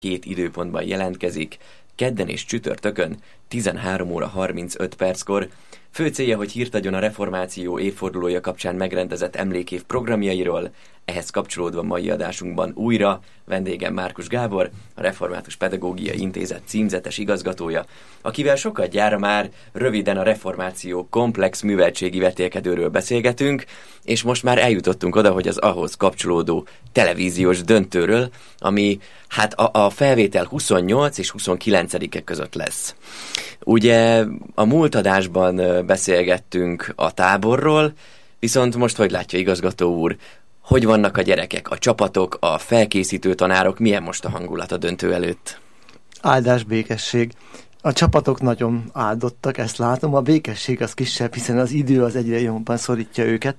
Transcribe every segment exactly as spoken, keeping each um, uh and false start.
két időpontban jelentkezik, kedden és csütörtökön tizenhárom óra harmincöt perckor. Fő célja, hogy hírt adjon a reformáció évfordulója kapcsán megrendezett emlékév programjairól. Ehhez kapcsolódva mai adásunkban újra vendégem Márkus Gábor, a Református Pedagógiai Intézet címzetes igazgatója, akivel sokat gyára már röviden a reformáció komplex műveltségi vetélkedőről beszélgetünk, és most már eljutottunk oda, hogy az ahhoz kapcsolódó televíziós döntőről, ami hát a, a felvétel huszonnyolc és huszonkilencedike között lesz. Ugye a múlt adásban beszélgettünk a táborról, viszont most hogy látja, igazgató úr, hogy vannak a gyerekek, a csapatok, a felkészítő tanárok, milyen most a hangulat a döntő előtt? Áldás, békesség. A csapatok nagyon áldottak, ezt látom, a békesség az kisebb, hiszen az idő az egyre jobban szorítja őket,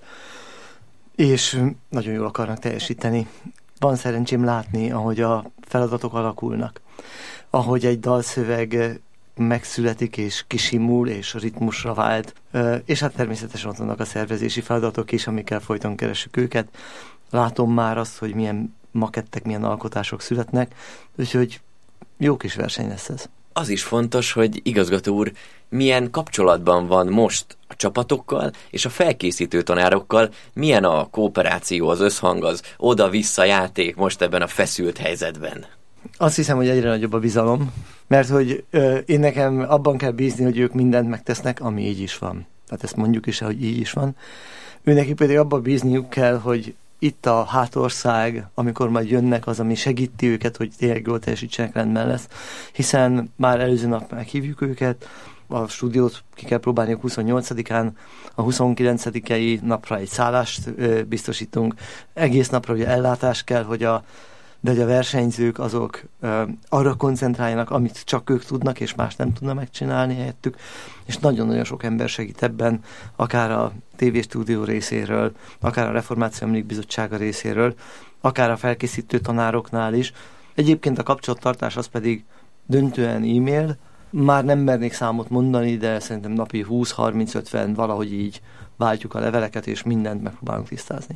és nagyon jól akarnak teljesíteni. Van szerencsém látni, ahogy a feladatok alakulnak, ahogy egy dalszöveg megszületik és kisimul és ritmusra vált, és hát természetesen ott vannak a szervezési feladatok is, amikkel folyton keressük őket. Látom már azt, hogy milyen makettek, milyen alkotások születnek, úgyhogy jó kis verseny lesz ez. Az is fontos, hogy igazgató úr milyen kapcsolatban van most a csapatokkal és a felkészítő tanárokkal, milyen a kooperáció, az összhang, az oda-vissza játék most ebben a feszült helyzetben. Azt hiszem, hogy egyre nagyobb a bizalom, mert hogy ö, én nekem abban kell bízni, hogy ők mindent megtesznek, ami így is van. Tehát ezt mondjuk is, hogy így is van. Őnekik pedig abban bízniuk kell, hogy itt a hátország, amikor majd jönnek, az, ami segíti őket, hogy tényleg jól teljesítsenek, rendben lesz. Hiszen már előző nap meghívjuk őket, a stúdiót ki kell próbálni a huszonnyolcadikán, a huszonkilencedikei napra egy szállást ö, biztosítunk. Egész napra ugye ellátás kell, hogy a de hogy a versenyzők azok ö, arra koncentráljanak, amit csak ők tudnak, és más nem tudna megcsinálni helyettük, és nagyon-nagyon sok ember segít ebben, akár a tévéstúdió részéről, akár a Reformáció Emlékbizottsága részéről, akár a felkészítő tanároknál is. Egyébként a kapcsolattartás az pedig döntően e-mail, már nem mernék számot mondani, de szerintem napi húsz harminc ötven valahogy így váltjuk a leveleket, és mindent megpróbálunk tisztázni.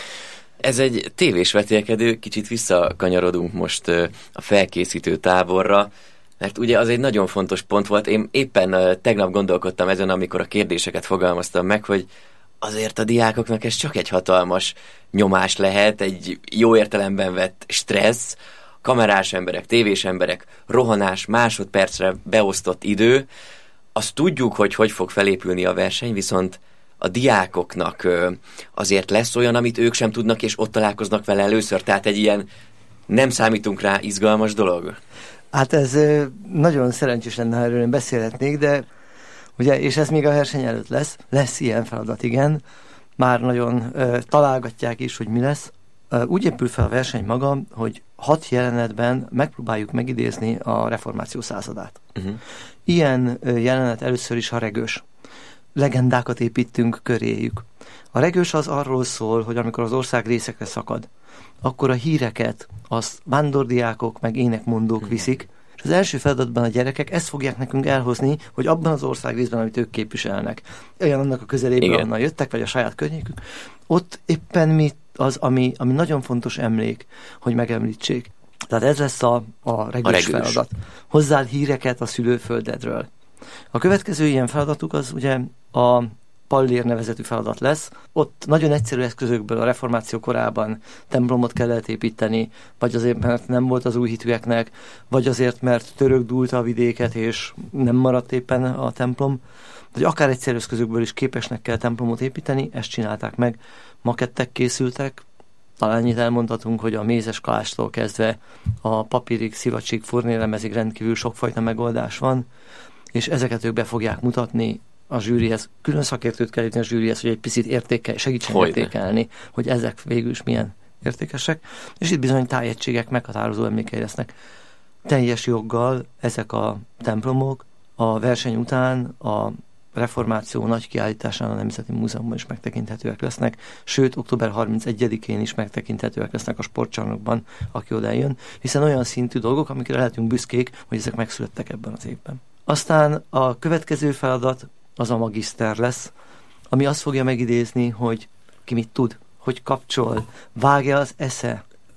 Ez egy tévés vetélkedő, kicsit visszakanyarodunk most a felkészítő táborra, mert ugye az egy nagyon fontos pont volt. Én éppen tegnap gondolkodtam ezen, amikor a kérdéseket fogalmaztam meg, hogy azért a diákoknak ez csak egy hatalmas nyomás lehet, egy jó értelemben vett stressz, kamerás emberek, tévés emberek, rohanás, másodpercre beosztott idő. Azt tudjuk, hogy hogy fog felépülni a verseny, viszont a diákoknak azért lesz olyan, amit ők sem tudnak, és ott találkoznak vele először, tehát egy ilyen nem számítunk rá izgalmas dolog? Hát ez nagyon szerencsés lenne, ha erről én beszélhetnék, de ugye, és ez még a verseny előtt lesz, lesz ilyen feladat, igen, már nagyon uh, találgatják is, hogy mi lesz. Uh, úgy épül fel a verseny maga, hogy hat jelenetben megpróbáljuk megidézni a reformáció századát. Uh-huh. Ilyen uh, jelenet először is a regős. Legendákat építünk köréjük. A regős az arról szól, hogy amikor az ország részekre szakad, akkor a híreket azt vándordiákok meg énekmondók viszik, és az első feladatban a gyerekek ezt fogják nekünk elhozni, hogy abban az ország részben, amit ők képviselnek, olyan annak a közelében, onnan jöttek, vagy a saját környékük, ott éppen mi az, ami, ami nagyon fontos emlék, hogy megemlítsék. Tehát ez lesz a, a regős, a regős feladat. Hozzál híreket a szülőföldedről. A következő ilyen feladatuk az ugye a Pallér nevezetű feladat lesz. Ott nagyon egyszerű eszközökből a reformáció korában templomot kellett építeni, vagy azért, mert nem volt az új hitűeknek, vagy azért, mert török dúlta a vidéket, és nem maradt éppen a templom, vagy akár egyszerű eszközökből is képesnek kell templomot építeni, ezt csinálták meg. Makettek készültek, talán annyit elmondhatunk, hogy a mézes kalástól kezdve a papírig, szivacsig, furnélemezig rendkívül sokfajta megoldás van, és ezeket ők be fogják mutatni a zsűrihez. Külön szakértőt kell jutni a zsűrihez, hogy egy picit értékel, segítsen Hogyne. értékelni, hogy ezek végül is milyen értékesek. És itt bizony tájegységek meghatározó emlékei lesznek. Teljes joggal ezek a templomok a verseny után a reformáció nagy kiállításán a Nemzeti Múzeumban is megtekinthetőek lesznek, sőt, október harmincegyedikén is megtekinthetőek lesznek a sportcsarnokban, aki oda jön, hiszen olyan szintű dolgok, amikre lehetünk büszkék, hogy ezek megszülettek ebben az évben. Aztán a következő feladat az a magiszter lesz, ami azt fogja megidézni, hogy ki mit tud, hogy kapcsol, vágja az esze.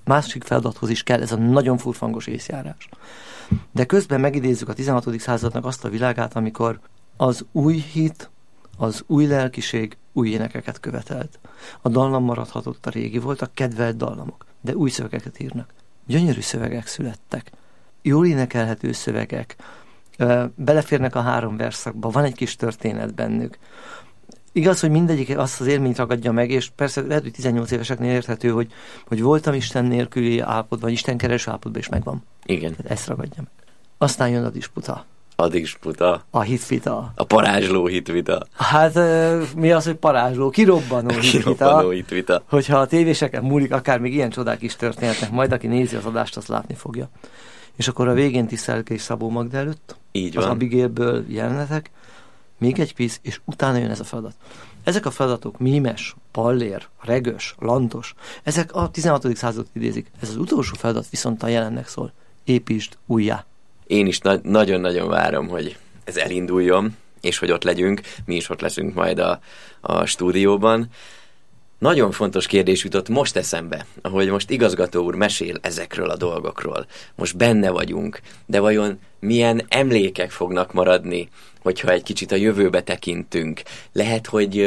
másik feladathoz is kell ez a nagyon furfangos észjárás. De közben megidézzük a tizenhatodik századnak azt a világát, amikor az új hit, az új lelkiség új énekeket követelt. A dallam maradhatott a régi, voltak kedvelt dallamok, de új szövegeket írnak. Gyönyörű szövegek születtek. Jól énekelhető szövegek, beleférnek a három verszakba, van egy kis történet bennük. Igaz, hogy mindegyik azt az élményt ragadja meg, és persze lehet, hogy tizennyolc éveseknél érthető, hogy, hogy voltam Isten nélküli állapotban, vagy Isten kereső állapotban, és megvan. Igen. Tehát ezt ragadja meg. Aztán jön a disputa. A disputa. A hitvita. A parázsló hitvita. Hát mi az, hogy parázsló? Kirobbanó hitvita. Kirobbanó hitvita. Hogyha a tévéseken múlik, akár még ilyen csodák is történhetnek, majd aki nézi az adást, azt látni fogja. És akkor a végén Tisztelke és Szabó Magda előtt. Így az van. Abigailből jelenetek, még egy kvíz, és utána jön ez a feladat. Ezek a feladatok, Mímes, Pallér, Regös, Lantos, ezek a tizenhatodik századot idézik. Ez az utolsó feladat viszont a jelennek szól. Építsd újjá. Én is na- nagyon-nagyon várom, hogy ez elinduljon, és hogy ott legyünk. Mi is ott leszünk majd a, a stúdióban. Nagyon fontos kérdés jutott most eszembe, ahogy most igazgató úr mesél ezekről a dolgokról. Most benne vagyunk, de vajon milyen emlékek fognak maradni, hogyha egy kicsit a jövőbe tekintünk? Lehet, hogy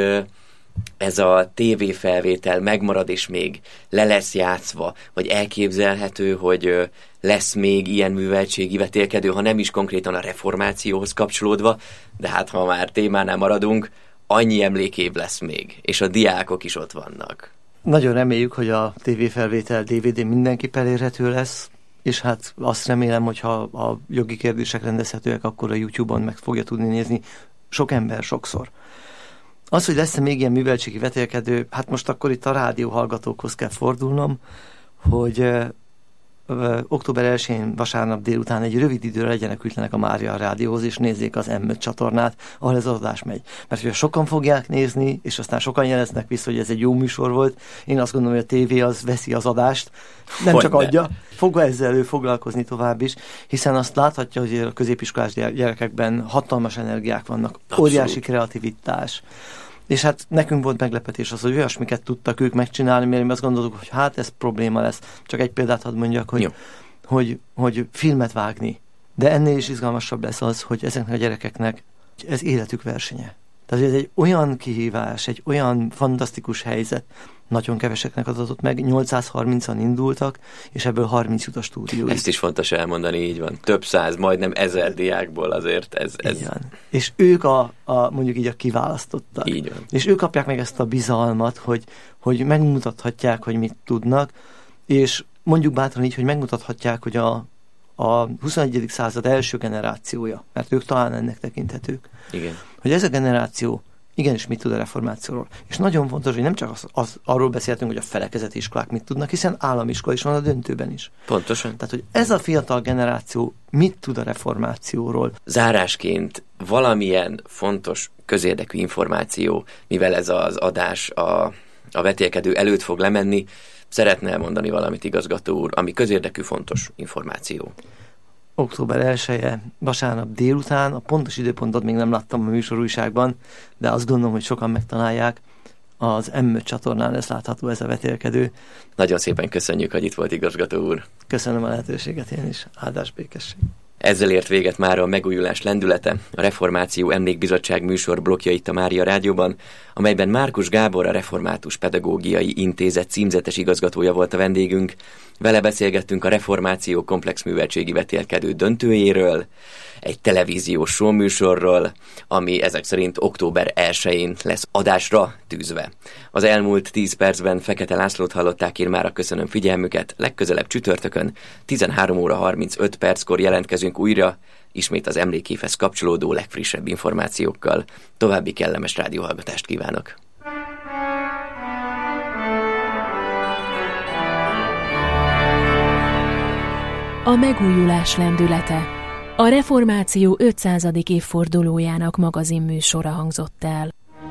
ez a tévéfelvétel megmarad és még le lesz játszva, vagy elképzelhető, hogy lesz még ilyen műveltségi vetélkedő, ha nem is konkrétan a reformációhoz kapcsolódva, de hát ha már témánál maradunk, annyi emlékév lesz még, és a diákok is ott vannak. Nagyon reméljük, hogy a tévéfelvétel dé vé dé mindenképp elérhető lesz, és hát azt remélem, hogy ha a jogi kérdések rendezhetőek, akkor a YouTube-on meg fogja tudni nézni sok ember sokszor. Az, hogy lesz-e még ilyen műveltségi vetélkedő, hát most akkor itt a rádió hallgatókhoz kell fordulnom, hogy ö, ö, október elsején vasárnap délután egy rövid időre legyenek ütlenek a Mária rádióhoz, és nézzék az em öt csatornát, ahol ez az adás megy. Mert hogyha sokan fogják nézni, és aztán sokan jeleznek vissza, hogy ez egy jó műsor volt, én azt gondolom, hogy a tévé az veszi az adást, nem hogy csak ne. adja, fog ezzel elő foglalkozni tovább is, hiszen azt láthatja, hogy a középiskolás gyerekekben hatalmas energiák vannak, Abszolút. Óriási kreativitás. És hát nekünk volt meglepetés az, hogy olyasmiket tudtak ők megcsinálni, mert mi azt gondoltuk, hogy hát ez probléma lesz. Csak egy példát hadd mondjak, hogy, hogy, hogy filmet vágni. De ennél is izgalmasabb lesz az, hogy ezeknek a gyerekeknek ez életük versenye. Tehát ez egy olyan kihívás, egy olyan fantasztikus helyzet, nagyon keveseknek adatott meg, nyolcszázharmincan indultak, és ebből harminc jut a stúdióig. Ezt is fontos elmondani, így van. Több száz, majdnem ezer diákból azért ez... ez... Így van. És ők a, a, mondjuk így a kiválasztottak. Így van. És ők kapják meg ezt a bizalmat, hogy, hogy megmutathatják, hogy mit tudnak, és mondjuk bátran így, hogy megmutathatják, hogy a, a huszonegyedik század első generációja, mert ők talán ennek tekinthetők, Igen. hogy ez a generáció igenis mit tud a reformációról. És nagyon fontos, hogy nem csak az, az, arról beszéltünk, hogy a felekezeti iskolák mit tudnak, hiszen államiskola is van a döntőben is. Pontosan. Tehát, hogy ez a fiatal generáció mit tud a reformációról. Zárásként valamilyen fontos közérdekű információ, mivel ez az adás a, a vetélkedő előtt fog lemenni, szeretne elmondani valamit, igazgató úr, ami közérdekű fontos információ. október elseje, vasárnap délután, a pontos időpontot még nem láttam a műsorújságban, de azt gondolom, hogy sokan megtalálják, az em öt csatornán lesz látható ez a vetélkedő. Nagyon szépen köszönjük, hogy itt volt, igazgató úr. Köszönöm a lehetőséget én is. Áldás, békesség. Ezzel ért véget már a Megújulás lendülete, a Reformáció Emlékbizottság műsor blokja itt a Mária Rádióban, amelyben Márkus Gábor, a Református Pedagógiai Intézet címzetes igazgatója volt a vendégünk. Vele beszélgettünk a reformáció komplex műveltségi vetélkedő döntőjéről, egy televíziós showműsorról, ami ezek szerint október elsején lesz adásra tűzve. Az elmúlt tíz percben Fekete Lászlót hallották, én mára köszönöm figyelmüket, legközelebb csütörtökön tizenhárom óra harmincöt perckor jelentkezünk újra, ismét az emlékévhez kapcsolódó legfrissebb információkkal. További kellemes rádióhallgatást kívánok! A Megújulás lendülete. A reformáció ötszázadik évfordulójának magazinműsora hangzott el.